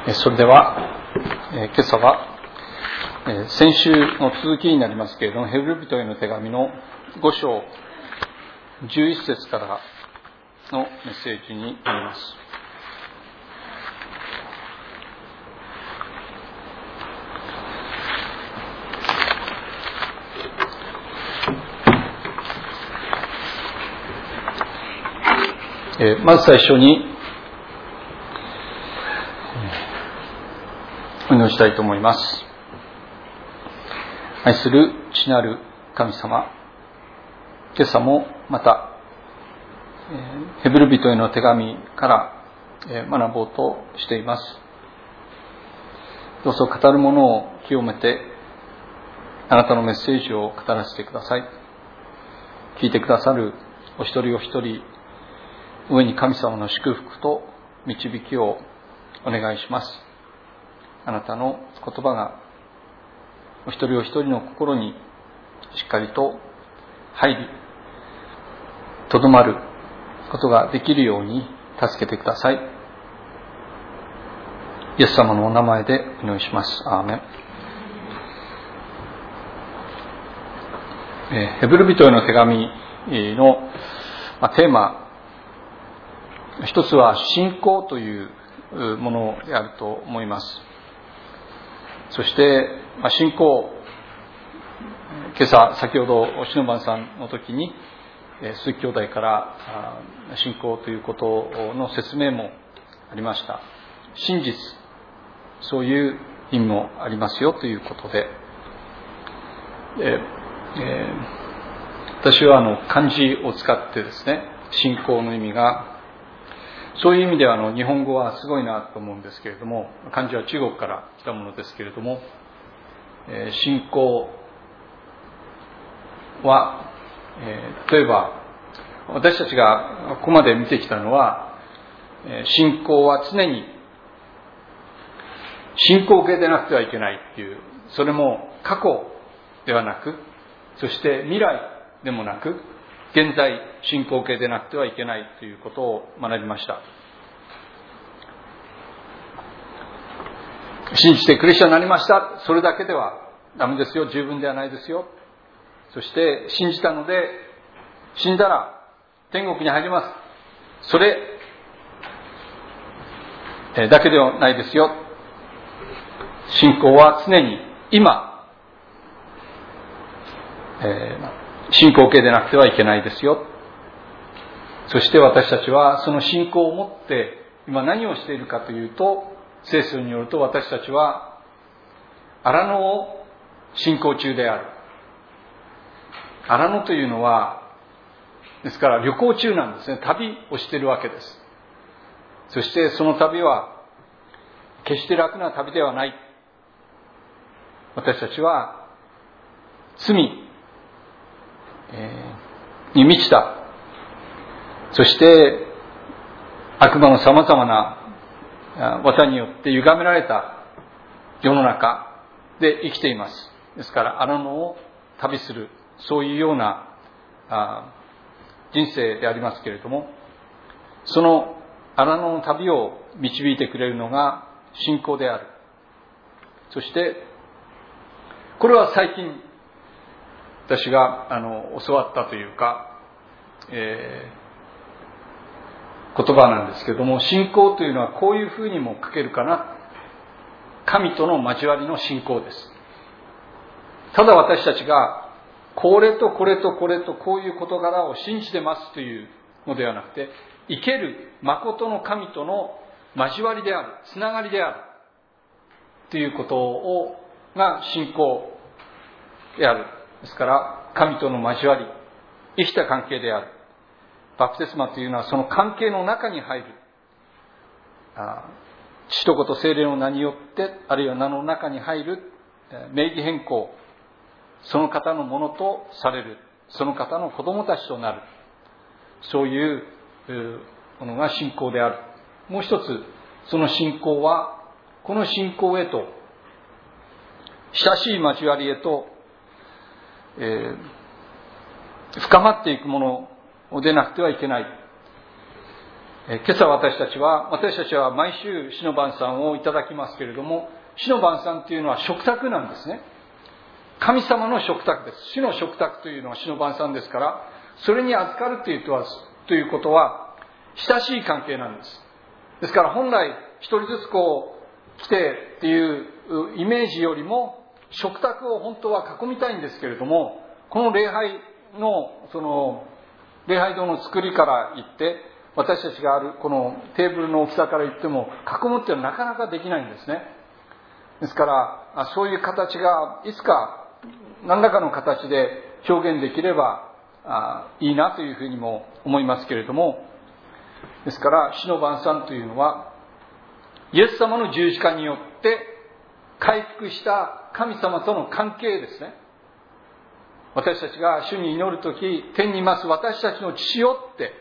それでは、今朝は、先週の続きになりますけれども、ヘブル人への手紙の5章11節からのメッセージになります。まず最初にお祈りしたいと思います。愛する父なる神様、今朝もまたヘブル人への手紙から学ぼうとしています。どうぞ語るものを清めて、あなたのメッセージを語らせてください。聞いてくださるお一人お一人、上に神様の祝福と導きをお願いします。あなたの言葉がお一人お一人の心にしっかりと入り、とどまることができるように助けてください。イエス様のお名前でお祈りします。アーメン。ヘブル人への手紙のテーマ、一つは信仰というものであると思います。そして信仰、今朝先ほどおしのばんさんの時に鈴木兄弟から信仰ということの説明もありました。真実、そういう意味もありますよということで、私は漢字を使ってですね、信仰の意味が、そういう意味では日本語はすごいなと思うんですけれども、漢字は中国から来たものですけれども、信仰は、例えば私たちがここまで見てきたのは、信仰は常に進行形でなくてはいけないっていう、それも過去ではなく、そして未来でもなく、現在進行形でなくてはいけないということを学びました。信じてクリスチャンになりました、それだけではダメですよ、十分ではないですよ。そして信じたので死んだら天国に入ります、それだけではないですよ。信仰は常に今、進行形でなくてはいけないですよ。そして私たちはその信仰を持って今何をしているかというと、聖書によると私たちは荒野を進行中である。荒野というのは、ですから旅行中なんですね。旅をしているわけです。そしてその旅は決して楽な旅ではない。私たちは罪に満ちた、そして悪魔のさまざまな技によって歪められた世の中で生きています。ですから荒野を旅する、そういうような人生でありますけれども、その荒野の旅を導いてくれるのが信仰である。そしてこれは最近私が教わったというか、言葉なんですけれども、信仰というのはこういうふうにも書けるかな。神との交わりの信仰です。ただ私たちがこれとこれとこれとこういう事柄を信じてますというのではなくて、生ける誠の神との交わりである、つながりであるということが信仰である。ですから神との交わり、生きた関係である。バプテスマというのはその関係の中に入る、父と子と聖霊の名によって、あるいは名の中に入る名義変更、その方のものとされる、その方の子供たちとなる、そういうものが信仰である。もう一つ、その信仰はこの信仰へと、親しい交わりへと、深まっていくものでなくてはいけない。 今朝私たちは毎週死の晩餐をいただきますけれども、死の晩餐というのは食卓なんですね。神様の食卓です。主の食卓というのは死の晩餐ですから、それに預かるということは親しい関係なんです。ですから本来一人ずつ来てっていうイメージよりも、食卓を本当は囲みたいんですけれども、この礼拝堂の作りから言って、私たちがあるこのテーブルの大きさから言っても、囲むっていうのはなかなかできないんですね。ですからそういう形がいつか何らかの形で表現できればいいなというふうにも思いますけれども、ですから死の晩餐というのはイエス様の十字架によって回復した神様との関係ですね。私たちが主に祈るとき、天にいます私たちの父よ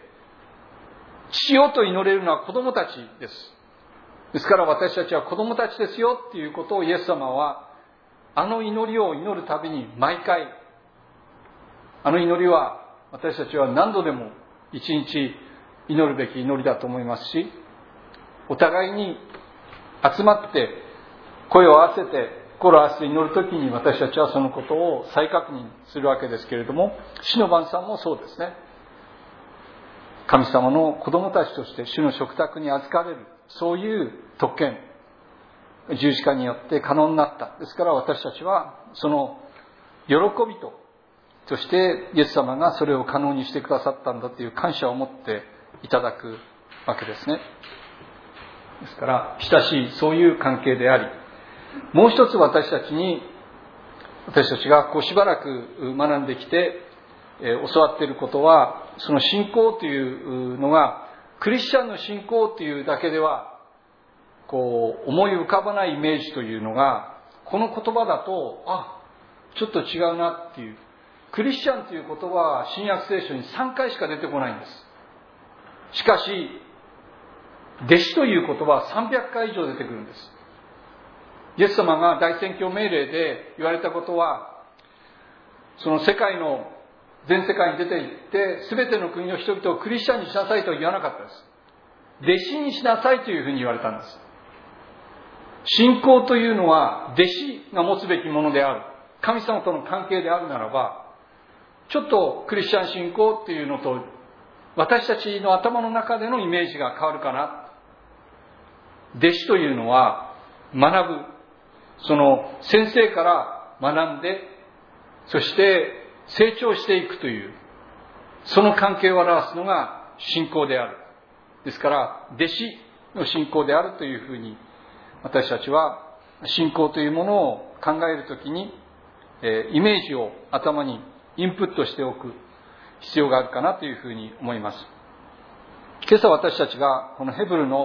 と祈れるのは子供たちです。ですから私たちは子供たちですよっていうことをイエス様は、あの祈りを祈るたびに毎回、あの祈りは私たちは何度でも一日祈るべき祈りだと思いますし、お互いに集まって声を合わせて心を合わせて祈るときに、私たちはそのことを再確認するわけですけれども、死の晩餐もそうですね。神様の子供たちとして主の食卓に預かれる、そういう特権、十字架によって可能になった。ですから私たちはその喜びと、そしてイエス様がそれを可能にしてくださったんだという感謝を持っていただくわけですね。ですから親しいそういう関係であり、もう一つ私たちがしばらく学んできて教わっていることは、その信仰というのがクリスチャンの信仰というだけでは思い浮かばないイメージというのが、この言葉だとちょっと違うなっていう。クリスチャンという言葉は新約聖書に3回しか出てこないんです。しかし弟子という言葉は300回以上出てくるんです。イエス様が大宣教命令で言われたことは、その全世界に出て行って全ての国の人々をクリスチャンにしなさいとは言わなかったです。弟子にしなさいというふうに言われたんです。信仰というのは弟子が持つべきものである、神様との関係であるならば、ちょっとクリスチャン信仰っていうのと私たちの頭の中でのイメージが変わるかな。弟子というのは学ぶ、その先生から学んで、そして成長していくという、その関係を表すのが信仰である。ですから弟子の信仰であるというふうに、私たちは信仰というものを考えるときにイメージを頭にインプットしておく必要があるかなというふうに思います。今朝私たちがこのヘブル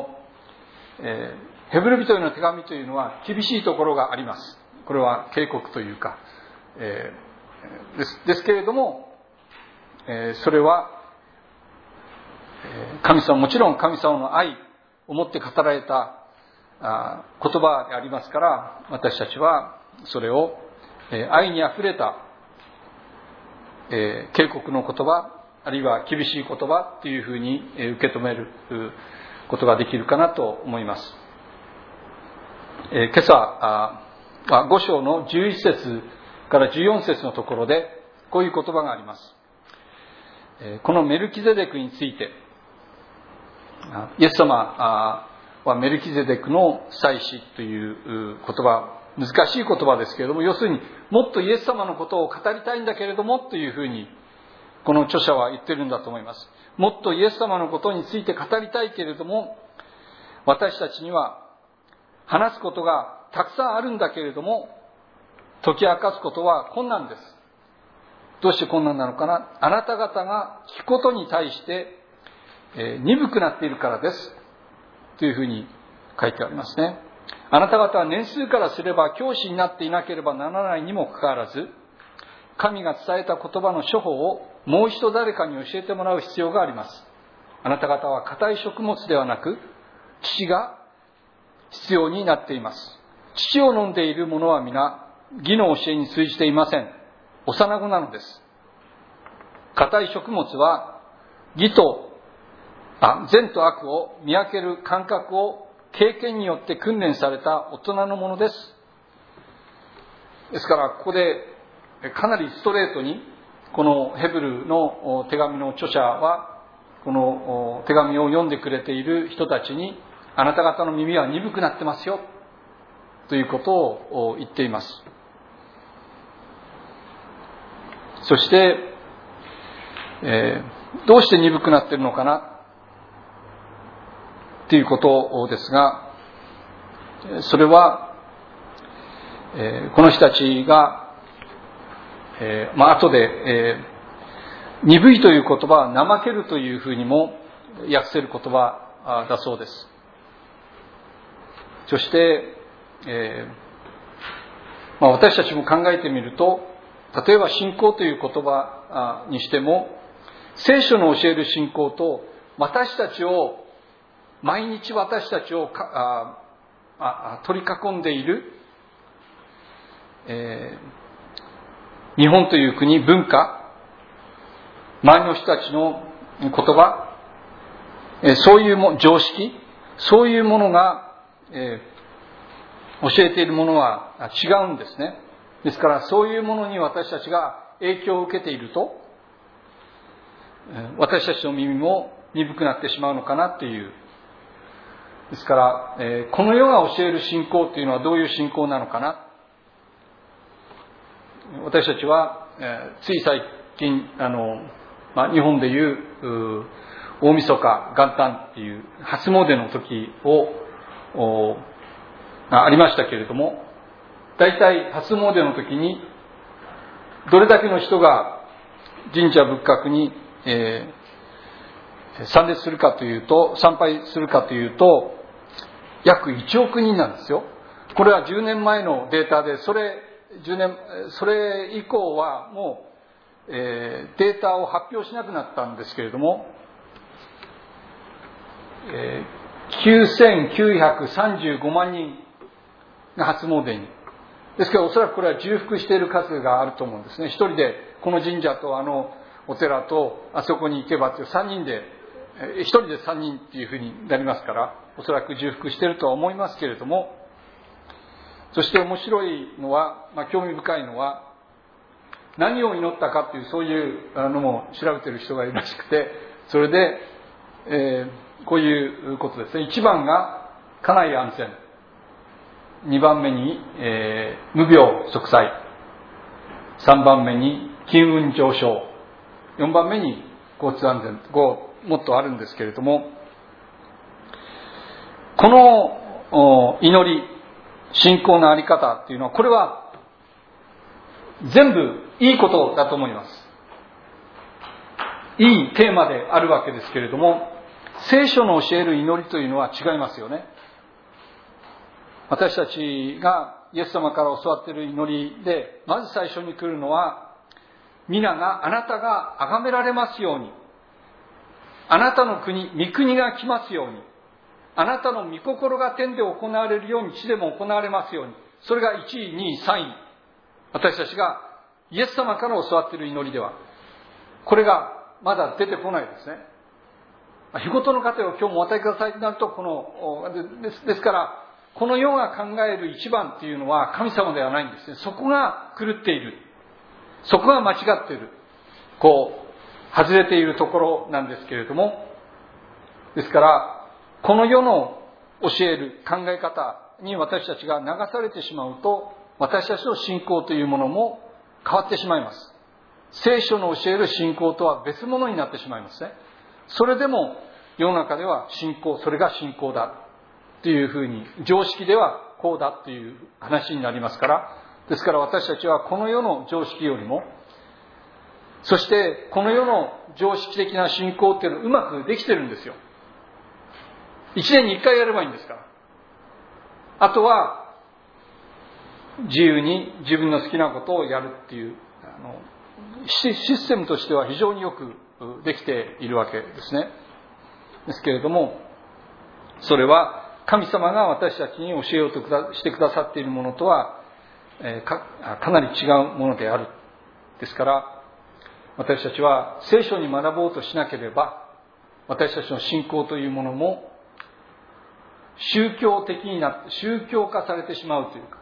人への手紙というのは厳しいところがあります。これは警告というか、ですけれども、それはもちろん神様の愛を持って語られた言葉でありますから、私たちはそれを愛にあふれた警告の言葉、あるいは厳しい言葉というふうに受け止めることができるかなと思います。今朝5章の11節から14節のところでこういう言葉があります。このメルキゼデクについて、イエス様はメルキゼデクの祭司という言葉、難しい言葉ですけれども、要するにもっとイエス様のことを語りたいんだけれどもというふうにこの著者は言ってるんだと思います。もっとイエス様のことについて語りたいけれども、私たちには話すことがたくさんあるんだけれども、解き明かすことは困難です。どうして困難なのかな。あなた方が聞くことに対して、鈍くなっているからですというふうに書いてありますね。あなた方は年数からすれば教師になっていなければならないにもかかわらず、神が伝えた言葉の処方をもう一度誰かに教えてもらう必要があります。あなた方は固い食物ではなく乳が必要になっています。乳を飲んでいる者は皆義の教えに通じていません。幼子なのです。固い食物は義と善と悪を見分ける感覚を経験によって訓練された大人のものです。ですからここでかなりストレートにこのヘブルの手紙の著者はこの手紙を読んでくれている人たちに、あなた方の耳は鈍くなってますよということを言っています。そして、どうして鈍くなっているのかなということですが、それは、この人たちが、後で、鈍いという言葉は怠けるというふうにも訳せる言葉だそうです。そして、私たちも考えてみると、例えば信仰という言葉にしても、聖書の教える信仰と毎日私たちを取り囲んでいる、日本という国、文化、周りの人たちの言葉、そういう常識、そういうものが、教えているものは違うんですね。ですからそういうものに私たちが影響を受けていると、私たちの耳も鈍くなってしまうのかなという。ですから、この世が教える信仰というのはどういう信仰なのかな。私たちは、つい最近日本でいう大晦日元旦っていう初詣の時がありましたけれども、大体初詣の時にどれだけの人が神社仏閣に、参拝するかというと約1億人なんですよ。これは10年前のデータで、それ以降はもう、データを発表しなくなったんですけれども、9935万人が初詣に。ですからおそらくこれは重複している数があると思うんですね。一人でこの神社とお寺とあそこに行けばっていう一人で3人っていうふうになりますから、おそらく重複しているとは思いますけれども、そして面白いのは、興味深いのは、何を祈ったかっていうそういうのも調べている人がいるらしくて、それで、こういうことですね。1番が家内安全、2番目に、無病息災、3番目に金運上昇、4番目に交通安全、もっとあるんですけれども、この祈り、信仰のあり方っていうのは、これは全部いいことだと思います。いいテーマであるわけですけれども、聖書の教える祈りというのは違いますよね。私たちがイエス様から教わっている祈りで、まず最初に来るのは、あなたが崇められますように、あなたの国、御国が来ますように、あなたの御心が天で行われるように地でも行われますように。それが1位、2位、3位。私たちがイエス様から教わっている祈りでは、これがまだ出てこないですね。日ごとの糧を今日もお与えくださいとなると、ですから、この世が考える一番っていうのは神様ではないんですね。そこが狂っている。そこが間違っている。外れているところなんですけれども、ですから、この世の教える考え方に私たちが流されてしまうと、私たちの信仰というものも変わってしまいます。聖書の教える信仰とは別物になってしまいますね。それでも世の中ではそれが信仰だっていうふうに、常識ではこうだっていう話になりますから、ですから私たちはこの世の常識よりも、そしてこの世の常識的な信仰っていうのはうまくできてるんですよ。1年に1回やればいいんですから。あとは自由に自分の好きなことをやるっていうシステムとしては非常によくできているわけですね。ですけれども、それは神様が私たちに教えようとしてくださっているものとはかなり違うものである。ですから私たちは聖書に学ぼうとしなければ、 私たちの信仰というものも宗教的になって、宗教化されてしまうというか、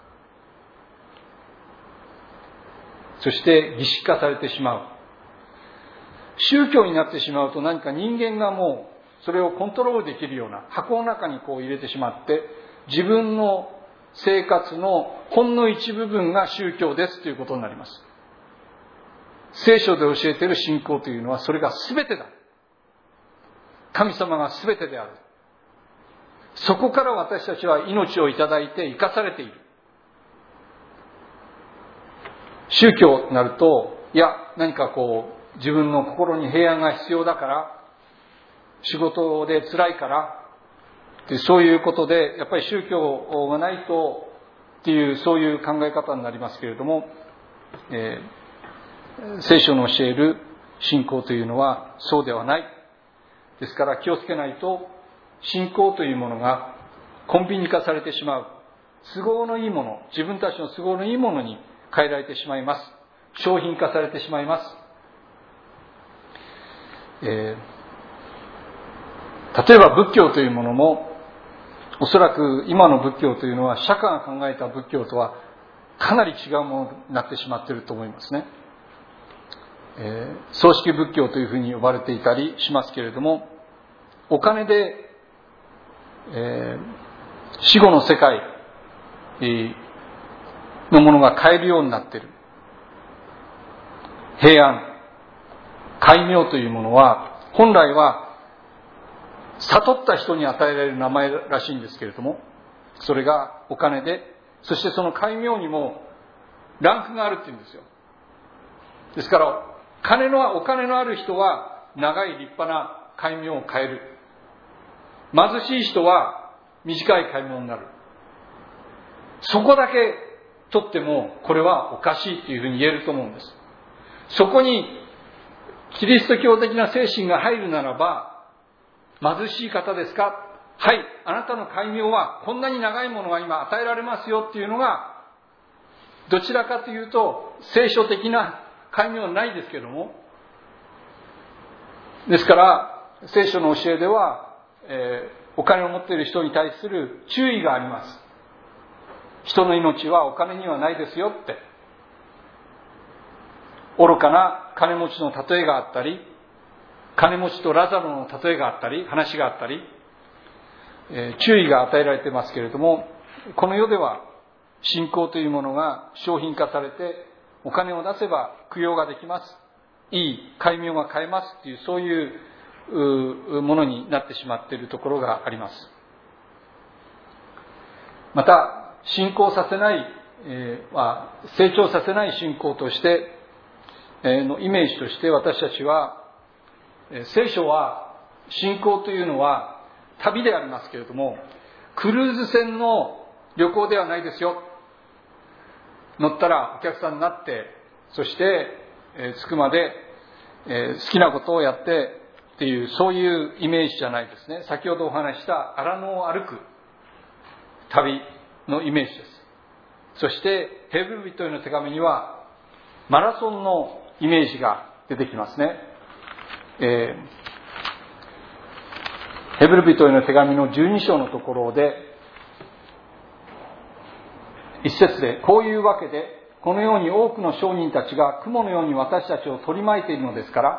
そして儀式化されてしまう。宗教になってしまうと、何か人間がもうそれをコントロールできるような箱の中に入れてしまって、自分の生活のほんの一部分が宗教ですということになります。聖書で教えている信仰というのは、それが全てだ。神様が全てである。そこから私たちは命をいただいて生かされている。宗教になると、いや、何か自分の心に平安が必要だから、仕事で辛いから、そういうことで、やっぱり宗教がないとっていう、そういう考え方になりますけれども、聖書の教える信仰というのはそうではない。ですから気をつけないと、信仰というものがコンビニ化されてしまう。都合のいいもの、自分たちの都合のいいものに変えられてしまいます。商品化されてしまいます。例えば仏教というものも、おそらく今の仏教というのは釈迦が考えた仏教とはかなり違うものになってしまっていると思いますね。葬式仏教というふうに呼ばれていたりしますけれども、お金で、死後の世界のものが買えるようになっている。平安、戒名というものは本来は悟った人に与えられる名前らしいんですけれども、それがお金で、そしてその戒名にもランクがあるっていうんですよ。ですからお金のある人は長い立派な戒名を変える。貧しい人は短い戒名になる。そこだけ取ってもこれはおかしいというふうに言えると思うんです。そこにキリスト教的な精神が入るならば、貧しい方ですか？はい、あなたの戒名はこんなに長いものが今与えられますよっていうのが、どちらかというと聖書的な戒名はないですけども、ですから聖書の教えでは、お金を持っている人に対する注意があります。人の命はお金にはないですよって。愚かな金持ちの例えがあったり、金持ちとラザロの例えがあったり、話があったり、注意が与えられていますけれども、この世では信仰というものが商品化されて、お金を出せば供養ができます。いい戒名が買えますという、そういうものになってしまっているところがあります。また、信仰させない、成長させない信仰としてのイメージとして私たちは、聖書は信仰というのは旅でありますけれども、クルーズ船の旅行ではないですよ。乗ったらお客さんになって、そして着くまで好きなことをやってっていう、そういうイメージじゃないですね。先ほどお話した荒野を歩く旅のイメージです。そしてヘブル人への手紙にはマラソンのイメージが出てきますね。ヘブル人への手紙の12章のところで、一節で、こういうわけでこのように多くの商人たちが雲のように私たちを取り巻いているのですから、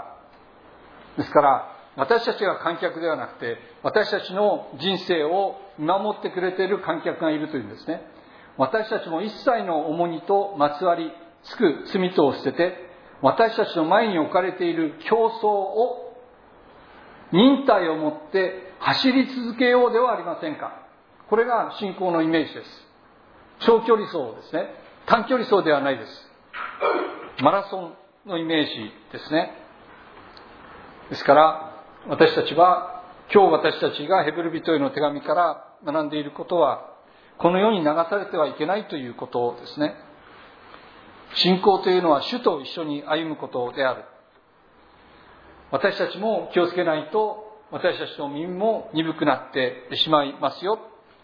私たちが観客ではなくて、私たちの人生を見守ってくれている観客がいるというんですね。私たちも一切の重荷とまつわりつく罪とを捨てて、私たちの前に置かれている競争を忍耐を持って走り続けようではありませんか。これが信仰のイメージです。長距離走ですね。短距離走ではないです。マラソンのイメージですね。ですから私たちは、今日私たちがヘブル人への手紙から学んでいることは、この世に流されてはいけないということですね。信仰というのは主と一緒に歩むことである。私たちも気をつけないと、私たちの耳も鈍くなってしまいますよ。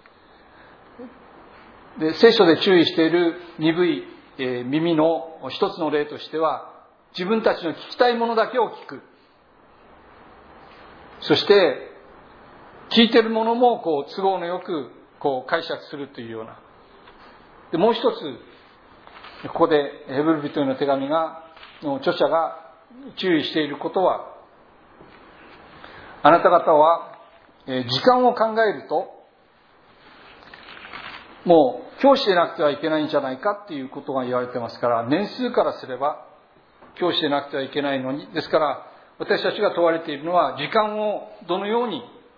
で、聖書で注意している鈍い耳の一つの例としては、自分たちの聞きたいものだけを聞く。 そして聞いているものも都合のよく解釈するというような。でもう一つ、ここでヘブル人への手紙の著者が注意していることは、あなた方は時間を考えると、もう教師でなくてはいけないんじゃないかっていうことが言われてますから、年数からすれば教師でなくてはいけないのに、ですから私たちが問われているのは、時間をどのように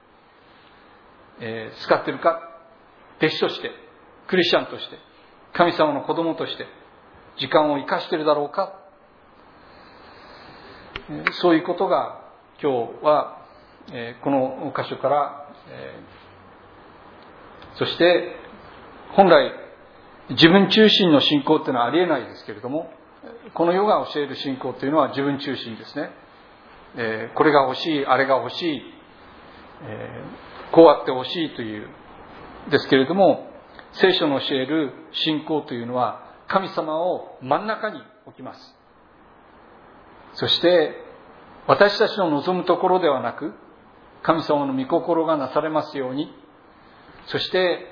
使っているか、弟子として、クリスチャンとして、神様の子供として時間を生かしているだろうか、そういうことが今日はこの箇所から、そして本来自分中心の信仰っていうのはありえないですけれども、この世が教える信仰というのは自分中心ですね。これが欲しい、あれが欲しい、こうあって欲しいというですけれども、聖書の教える信仰というのは神様を真ん中に置きます。そして私たちの望むところではなく、神様の御心がなされますように、そして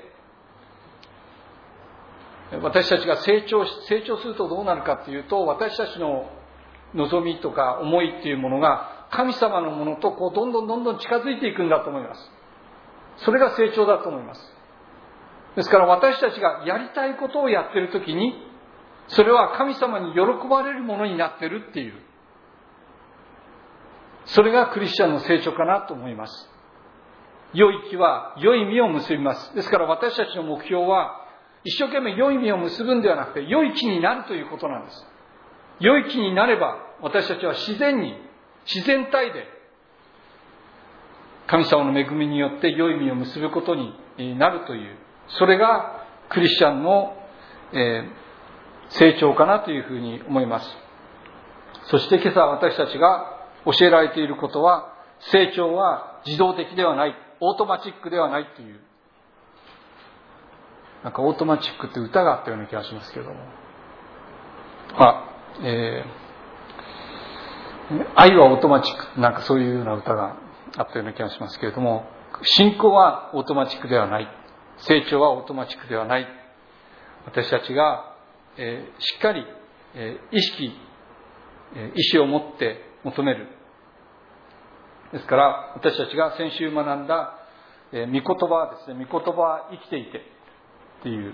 私たちが成長するとどうなるかというと、私たちの望みとか思いっていうものが神様のものとどんどん近づいていくんだと思います。それが成長だと思います。ですから私たちがやりたいことをやっているときに、それは神様に喜ばれるものになっているっていう、それがクリスチャンの成長かなと思います。良い木は良い実を結びます。ですから私たちの目標は、一生懸命良い実を結ぶんではなくて、良い木になるということなんです。良い木になれば、私たちは自然体で神様の恵みによって良い実を結ぶことになるという、それがクリスチャンの成長かなというふうに思います。そして今朝私たちが教えられていることは、成長は自動的ではない、オートマチックではないという、なんかオートマチックって歌があったような気がしますけれども、愛はオートマチック、なんかそういうような歌があったような気がしますけれども、信仰はオートマチックではない、成長はオートマチックではない。私たちが、しっかり、意志を持って求める。ですから私たちが先週学んだ、御言葉はですね、御言葉は生きていてっていう、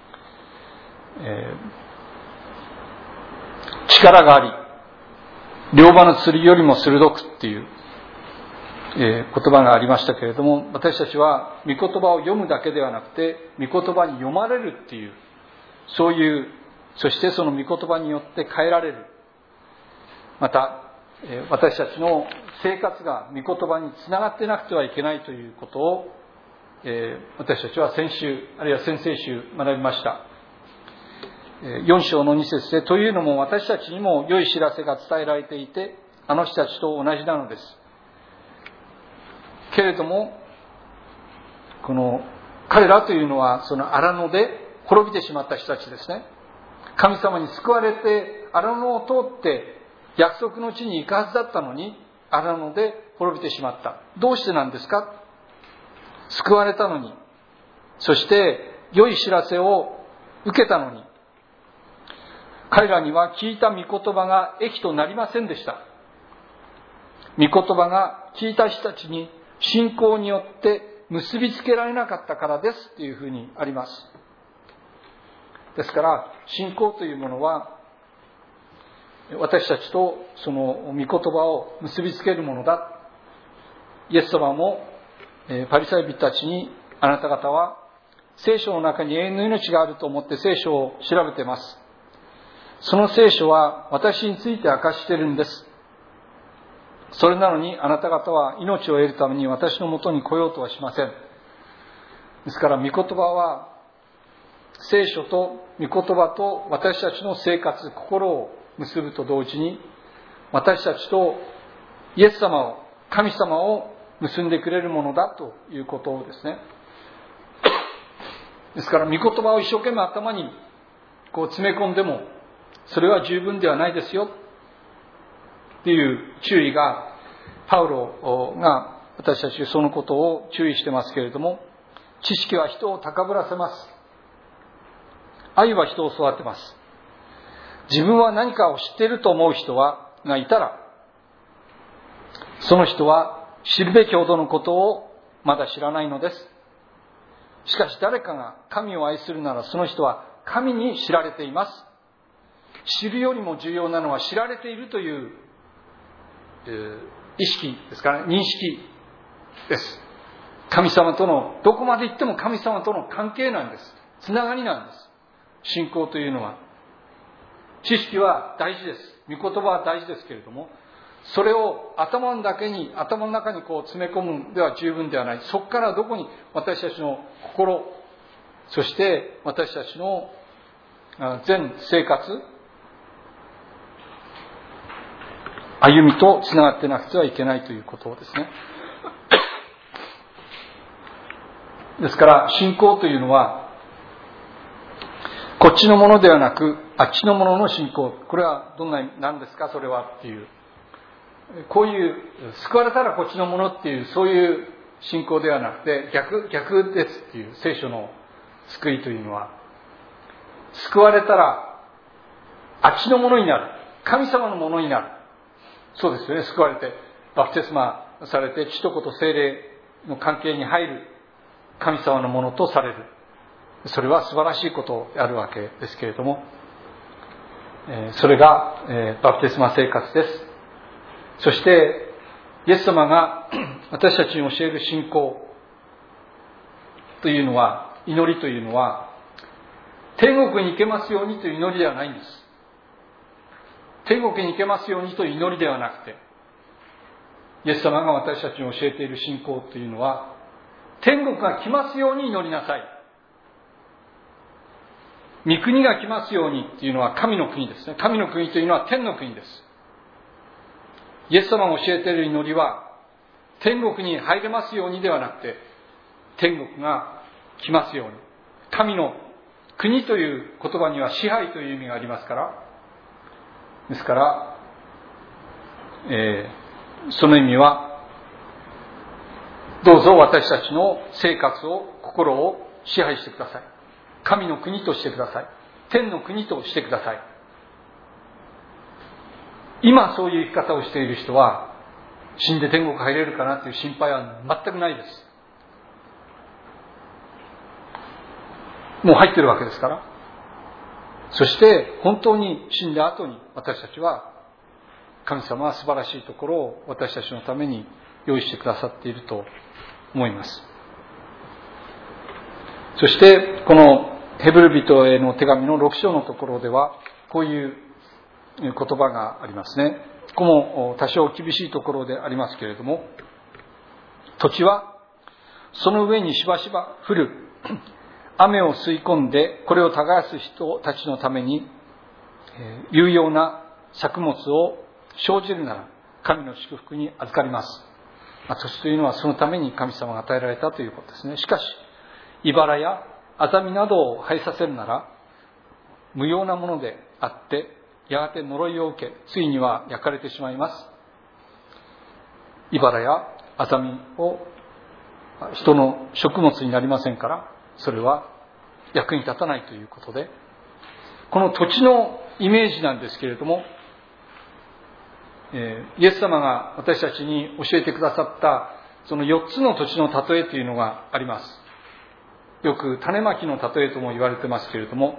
力があり、両刃の剣よりも鋭くっていう、言葉がありましたけれども、私たちは御言葉を読むだけではなくて、御言葉に読まれるっていう、そういう、そしてその御言葉によって変えられる。また私たちの生活が御言葉につながってなくてはいけないということを、私たちは先週あるいは先々週学びました。4章の2節で、というのも私たちにも良い知らせが伝えられていて、あの人たちと同じなのです。けれどもこの彼らというのはその荒野で滅びてしまった人たちですね。神様に救われて荒野を通って約束の地に行くはずだったのに、荒野で滅びてしまった。どうしてなんですか？救われたのに、そして良い知らせを受けたのに、彼らには聞いた御言葉が益となりませんでした。御言葉が聞いた人たちに信仰によって結びつけられなかったからですというふうにあります。ですから信仰というものは、私たちとその御言葉を結びつけるものだ。イエス様もパリサイ人たちに、あなた方は聖書の中に永遠の命があると思って聖書を調べています。その聖書は私について明かしているんです。それなのにあなた方は命を得るために私のもとに来ようとはしません。ですから御言葉は、聖書と御言葉と私たちの生活、心を結ぶと同時に、私たちとイエス様を、神様を結んでくれるものだということですね。ですから御言葉を一生懸命頭に詰め込んでもそれは十分ではないですよっていう注意がパウロが私たちそのことを注意してますけれども、知識は人を高ぶらせます。愛は人を育てます。自分は何かを知っていると思う人がいたら、その人は知るべきほどのことをまだ知らないのです。しかし誰かが神を愛するなら、その人は神に知られています。知るよりも重要なのは知られているという意識ですから、認識です。神様との、どこまで行っても神様との関係なんです。つながりなんです。信仰というのは。知識は大事です。御言葉は大事ですけれども、それを頭の中に詰め込むでは十分ではない。そこからどこに私たちの心、そして私たちの全生活、歩みとつながってなくてはいけないということですね。ですから信仰というのは、こっちのものではなくあっちのものの信仰。これは何ですかそれはっていう、こういう救われたらこっちのものっていう、そういう信仰ではなくて、逆ですっていう聖書の救いというのは、救われたらあっちのものになる、神様のものになる。そうですよね。救われてバプテスマされて血と子と聖霊の関係に入る、神様のものとされる。それは素晴らしいことであるわけですけれども、それがバプテスマ生活です。そしてイエス様が私たちに教える信仰というのは、祈りというのは、天国に行けますようにという祈りではないんです。天国に行けますようにという祈りではなくて、イエス様が私たちに教えている信仰というのは、天国が来ますように祈りなさい。御国が来ますようにっていうのは神の国ですね。神の国というのは天の国です。イエス様が教えている祈りは、天国に入れますようにではなくて、天国が来ますように。神の国という言葉には支配という意味がありますから、ですから、その意味は、どうぞ私たちの生活を、心を支配してください。神の国としてください。天の国としてください。今そういう生き方をしている人は、死んで天国入れるかなという心配は全くないです。もう入ってるわけですから。そして本当に死んだ後に私たちは、神様は素晴らしいところを私たちのために用意してくださっていると思います。そしてこのヘブル人への手紙の6章のところでは、こういう言葉がありますね。ここも多少厳しいところでありますけれども、土地はその上にしばしば降る雨を吸い込んで、これを耕す人たちのために有用な作物を生じるなら、神の祝福に預かります。土地というのはそのために神様が与えられたということですね。しかし茨やアザミなどを生えさせるなら、無用なものであってやがて呪いを受け、ついには焼かれてしまいます。茨やアザミを人の食物になりませんから、それは役に立たないということで、この土地のイメージなんですけれども、イエス様が私たちに教えてくださったその4つの土地の例えというのがあります。よく種まきの例えとも言われてますけれども、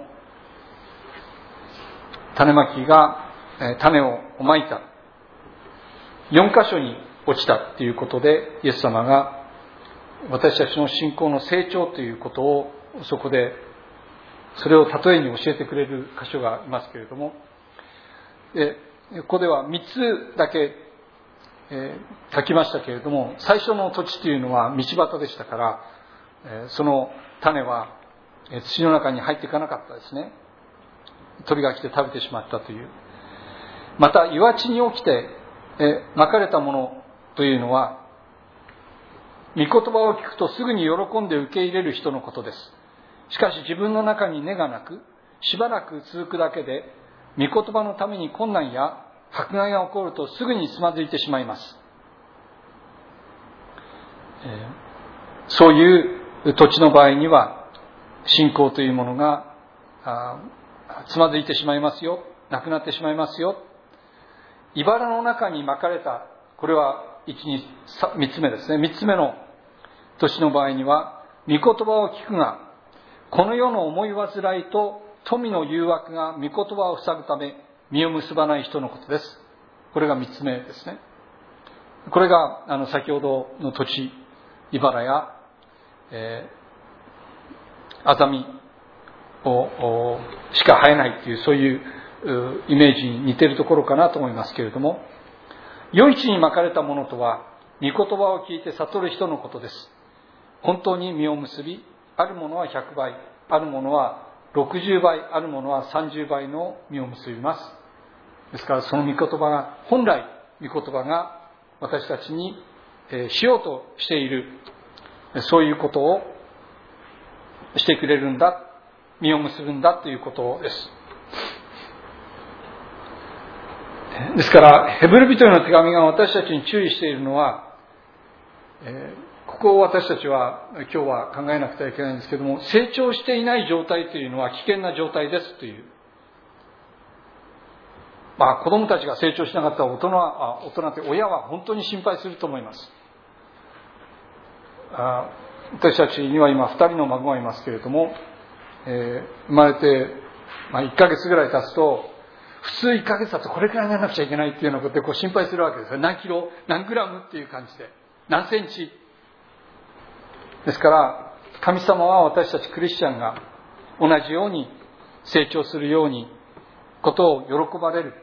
種まきが種をまいた4箇所に落ちたということで、イエス様が私たちの信仰の成長ということをそこで、それを例えに教えてくれる箇所がありますけれども、ここでは3つだけ書きましたけれども、最初の土地というのは道端でしたから、その種は土の中に入っていかなかったですね。鳥が来て食べてしまったという。また岩地に起きてまかれたものというのは、御言葉を聞くとすぐに喜んで受け入れる人のことです。しかし自分の中に根がなく、しばらく続くだけで、御言葉のために困難や迫害が起こるとすぐにつまずいてしまいます。 そういう土地の場合には信仰というものがつまずいてしまいますよ、なくなってしまいますよ。茨の中にまかれた、これは3つ目ですね。3つ目の土地の場合には、御言葉を聞くが、この世の思い煩いと富の誘惑が御言葉を塞ぐため実を結ばない人のことです。これが3つ目ですね。これが先ほどの土地、茨や、アザミをしか生えないという、そういうイメージに似ているところかなと思いますけれども、良い地にまかれたものとは御言葉を聞いて悟る人のことです。本当に実を結び、あるものは100倍、あるものは60倍、あるものは30倍の実を結びます。ですからその御言葉が、本来御言葉が私たちにしようとしている、そういうことをしてくれるんだ、実を結ぶんだということです。ですからヘブル人への手紙が私たちに注意しているのは、ここを私たちは今日は考えなくてはいけないんですけども、成長していない状態というのは危険な状態ですという。子供たちが成長しなかったら大人って親は本当に心配すると思います。私たちには今2人の孫がいますけれども、生まれて、1ヶ月ぐらい経つと、普通1ヶ月だとこれくらいにならなくちゃいけないっていうようなことで心配するわけですよ。何キロ、何グラムっていう感じで、何センチ。ですから神様は私たちクリスチャンが同じように成長するようにことを喜ばれる。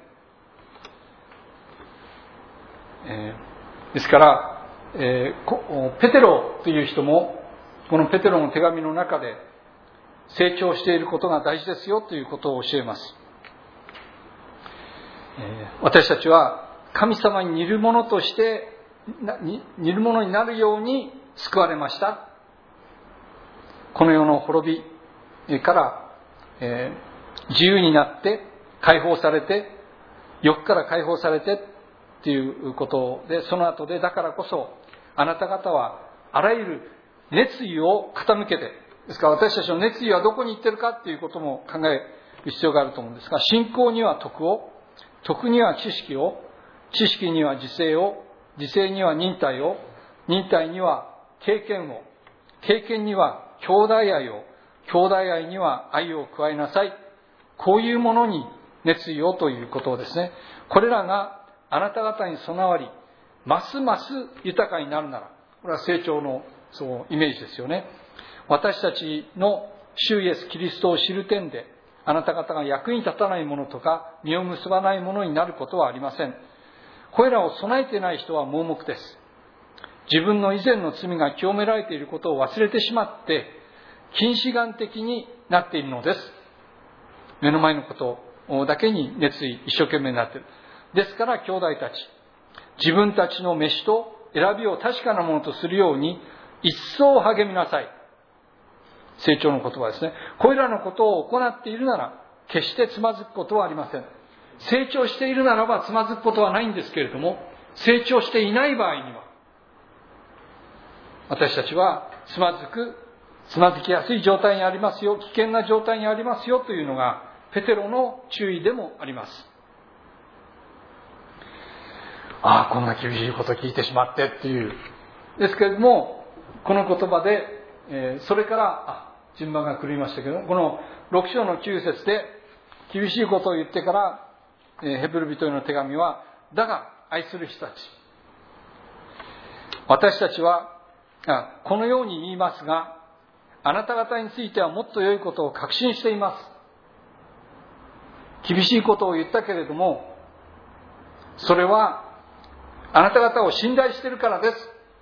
ですから、ペテロという人もこのペテロの手紙の中で成長していることが大事ですよということを教えます。私たちは神様に似るものとして似るものになるように救われました。この世の滅びから、自由になって解放されて、欲から解放されてっていうことで、その後でだからこそあなた方はあらゆる熱意を傾けて、ですから私たちの熱意はどこに行ってるかっていうことも考える必要があると思うんですが、信仰には徳を、徳には知識を、知識には自制を、自制には忍耐を、忍耐には経験を、経験には兄弟愛を、兄弟愛には愛を加えなさい。こういうものに熱意をということですね。これらがあなた方に備わり、ますます豊かになるなら、これは成長のイメージですよね。私たちの主イエスキリストを知る点で、あなた方が役に立たないものとか実を結ばないものになることはありません。これらを備えていない人は盲目です。自分の以前の罪が清められていることを忘れてしまって近視眼的になっているのです。目の前のことだけに熱意、一生懸命になっている。ですから兄弟たち、自分たちの飯と選びを確かなものとするように一層励みなさい。成長の言葉ですね。これらのことを行っているなら決してつまずくことはありません。成長しているならばつまずくことはないんですけれども、成長していない場合には私たちはつまずきやすい状態にありますよ、危険な状態にありますよというのがペテロの注意でもあります。こんな厳しいことを聞いてしまってっていうですけれども、この言葉で、それから順番が狂いましたけど、この6章の9節で厳しいことを言ってから、ヘブル人への手紙は、だが愛する人たち、私たちはこのように言いますが、あなた方についてはもっと良いことを確信しています。厳しいことを言ったけれども、それはあなた方を信頼しているからです。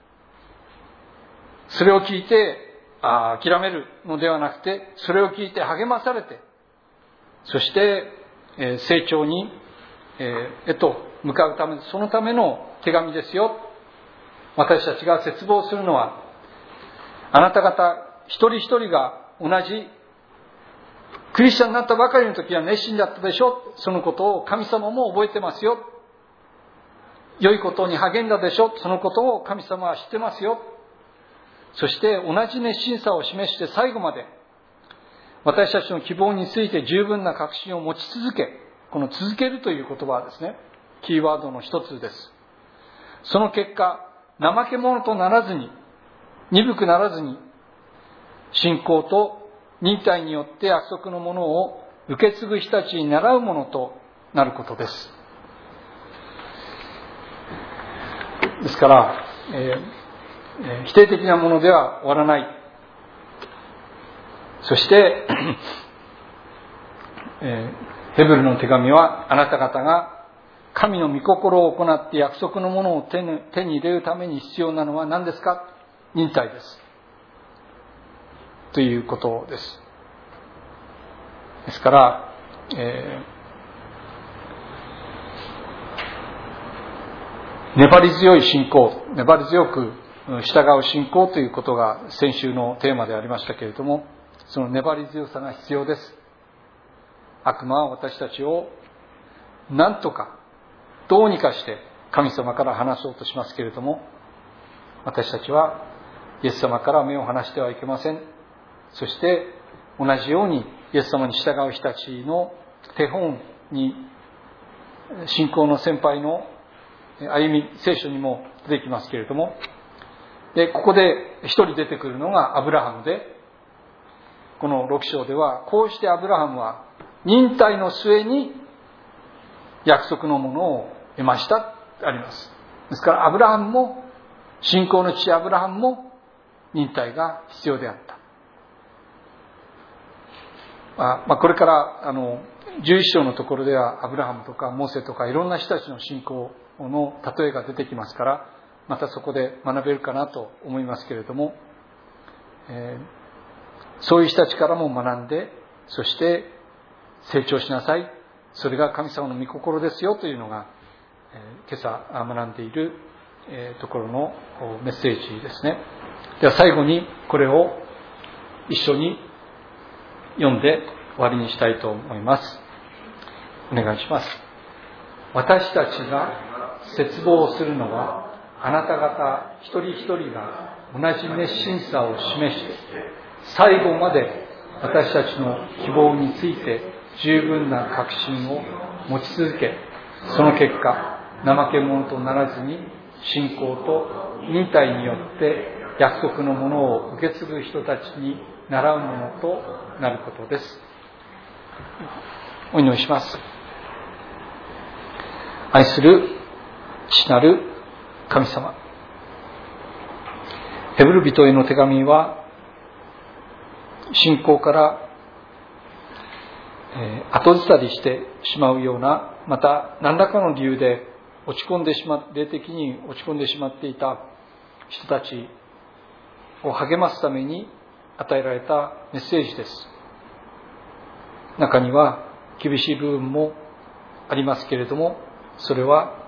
それを聞いて諦めるのではなくて、それを聞いて励まされて、そして成長にへと向かうため、そのための手紙ですよ。私たちが切望するのは、あなた方一人一人が同じクリスチャンになったばかりの時は熱心だったでしょ。そのことを神様も覚えてますよ。良いことに励んだでしょ。そのことを神様は知ってますよ。 そして同じ熱心さを示して最後まで私たちの希望について十分な確信を持ち続け、この続けるという言葉はですね、キーワードの一つです。その結果、怠け者とならずに、鈍くならずに、信仰と忍耐によって約束のものを受け継ぐ人たちに倣うものとなることです。ですから、否定的なものでは終わらない。そして、ヘブルの手紙はあなた方が神の御心を行って約束のものを手に入れるために必要なのは何ですか？忍耐です。ということです。ですから、粘り強い信仰、粘り強く従う信仰ということが先週のテーマでありましたけれども、その粘り強さが必要です。悪魔は私たちを何とかどうにかして神様から離そうとしますけれども、私たちはイエス様から目を離してはいけません。そして同じようにイエス様に従う人たちの手本に、信仰の先輩の歩み、聖書にも出てきますけれども、でここで一人出てくるのがアブラハムで、この6章ではこうしてアブラハムは忍耐の末に約束のものを得ましたとあります。ですからアブラハムも、信仰の父アブラハムも忍耐が必要であった。これから11章のところではアブラハムとかモーセとかいろんな人たちの信仰の例えが出てきますから、またそこで学べるかなと思いますけれども、そういう人たちからも学んで、そして成長しなさい、それが神様の御心ですよというのが、今朝学んでいるところのメッセージですね。では最後にこれを一緒に読んで終わりにしたいと思います。お願いします。私たちが切望するのは、あなた方一人一人が同じ熱心さを示して最後まで私たちの希望について十分な確信を持ち続け、その結果怠け者とならずに信仰と忍耐によって約束のものを受け継ぐ人たちに習うものとなることです。お祈りします。愛する父なる神様、ヘブル人への手紙は信仰から後ずさりしてしまうような、また何らかの理由で霊的に落ち込んでしまっていた人たちを励ますために与えられたメッセージです。中には厳しい部分もありますけれども、それは、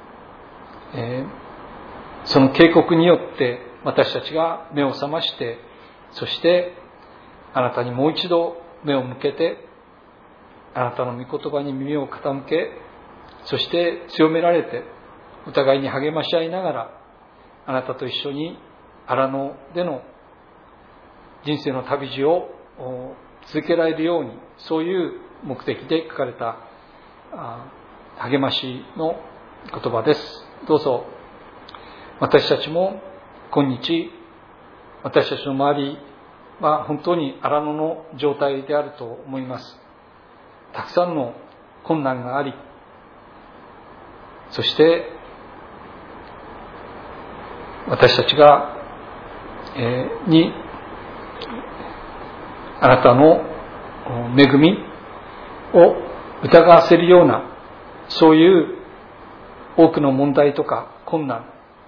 その警告によって私たちが目を覚まして、そしてあなたにもう一度目を向けて、あなたの御言葉に耳を傾け、そして強められてお互いに励まし合いながら、あなたと一緒に荒野での人生の旅路を続けられるように、そういう目的で書かれた励ましの言葉です。どうぞ私たちも今日、私たちの周りは本当に荒野の状態であると思います。たくさんの困難があり、そして私たちが、にあなたの恵みを疑わせるような、そういう多くの問題とか困難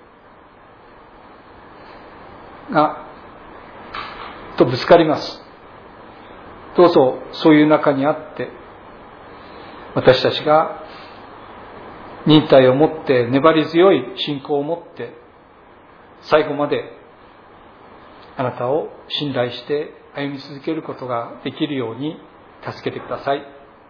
がとぶつかります。どうぞそういう中にあって、私たちが忍耐を持って、粘り強い信仰を持って、最後まであなたを信頼して歩み続けることができるように助けてください。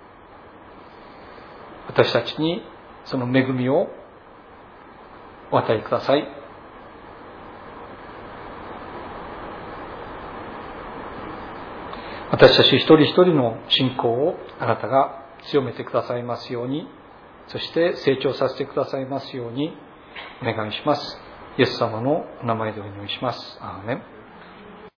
私たちにその恵みをお与えください。 私たち一人一人の信仰をあなたが強めてくださいますように、そして成長させてくださいますようにお願いします。イエス様のお名前でお祈りします。アーメン。